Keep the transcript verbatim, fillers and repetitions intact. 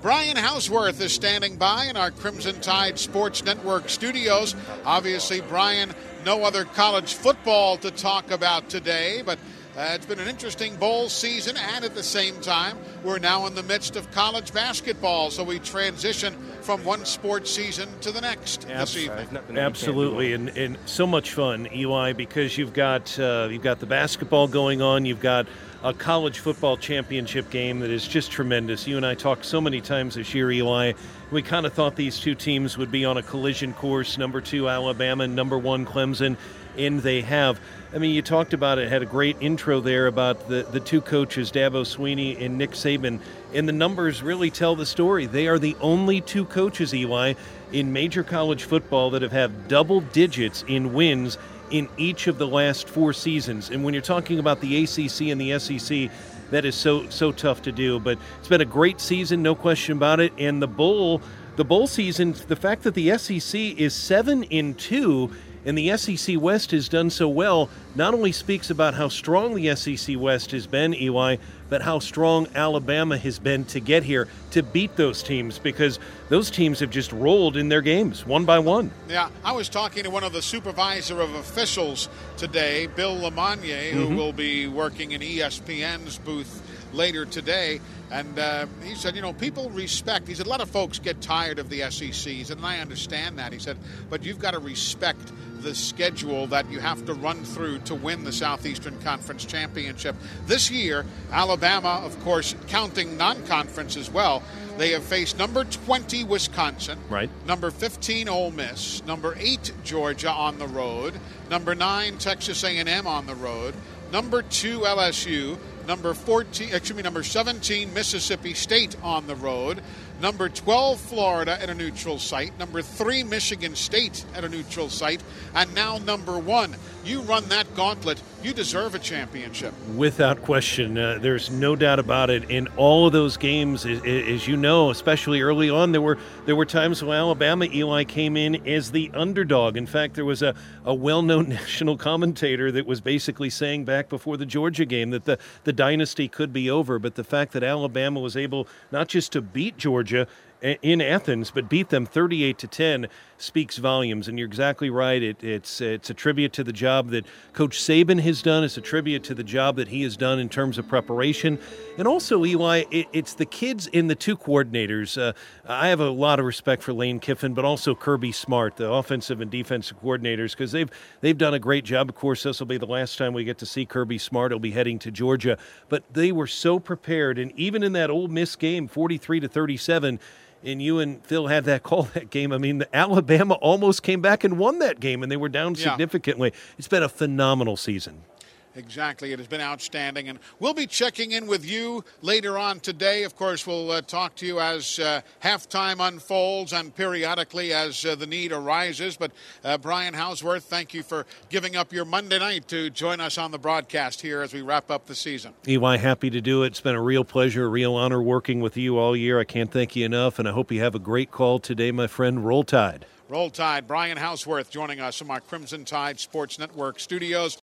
Brian Houseworth is standing by in our Crimson Tide Sports Network studios. Obviously, Brian, no other college football to talk about today, but uh, it's been an interesting bowl season, and at the same time, we're now in the midst of college basketball, so we transition from one sports season to the next Abs- this evening. Absolutely, and, and so much fun, Eli, because you've got uh, you've got the basketball going on, you've got a college football championship game that is just tremendous. You and I talked so many times this year, Eli. We kind of thought these two teams would be on a collision course, number two Alabama, number one Clemson, and they have. I mean, you talked about it, had a great intro there about the, the two coaches, Dabo Swinney and Nick Saban, and the numbers really tell the story. They are the only two coaches, Eli, in major college football that have had double digits in wins in each of the last four seasons. And when you're talking about the A C C and the S E C, that is so so tough to do. But it's been a great season, no question about it. And the bowl, the bowl season, the fact that the S E C is seven and two and the S E C West has done so well, not only speaks about how strong the S E C West has been, Eli, but how strong Alabama has been to get here, to beat those teams, because those teams have just rolled in their games, one by one. Yeah, I was talking to one of the supervisor of officials today, Bill Lamagna, who Mm-hmm. will be working in E S P N's booth later today, and uh, he said, you know, people respect, he said, a lot of folks get tired of the S E C, he said, and I understand that, he said, but you've got to respect the schedule that you have to run through to win the Southeastern Conference Championship. This year, Alabama, of course, counting non-conference as well, they have faced number twenty Wisconsin, right, number fifteen Ole Miss, number eight Georgia on the road, number nine Texas A and M on the road, number two L S U, number fourteen, excuse me, number seventeen Mississippi State on the road, number twelve Florida at a neutral site, number three Michigan State at a neutral site, and now number one. You run that gauntlet, you deserve a championship. Without question. Uh, there's no doubt about it. In all of those games, as, as you know, especially early on, there were there were times when Alabama, Eli, came in as the underdog. In fact, there was a, a well-known national commentator that was basically saying back before the Georgia game that the, the dynasty could be over, but the fact that Alabama was able not just to beat Georgia in Athens, but beat them thirty-eight to ten speaks volumes. And you're exactly right. It, it's it's a tribute to the job that Coach Saban has done. It's a tribute to the job that he has done in terms of preparation. And also, Eli, it, it's the kids and the two coordinators. Uh, I have a lot of respect for Lane Kiffin, but also Kirby Smart, the offensive and defensive coordinators, because they've they've done a great job. Of course, this will be the last time we get to see Kirby Smart. He'll be heading to Georgia. But they were so prepared. And even in that Ole Miss game, forty-three to thirty-seven, and you and Phil had that call that game. I mean, the Alabama almost came back and won that game, and they were down Yeah. significantly. It's been a phenomenal season. Exactly. It has been outstanding. And we'll be checking in with you later on today. Of course, we'll uh, talk to you as uh, halftime unfolds and periodically as uh, the need arises. But uh, Brian Houseworth, thank you for giving up your Monday night to join us on the broadcast here as we wrap up the season. Eli, happy to do it. It's been a real pleasure, a real honor working with you all year. I can't thank you enough, and I hope you have a great call today, my friend. Roll Tide. Roll Tide. Brian Houseworth joining us from our Crimson Tide Sports Network studios.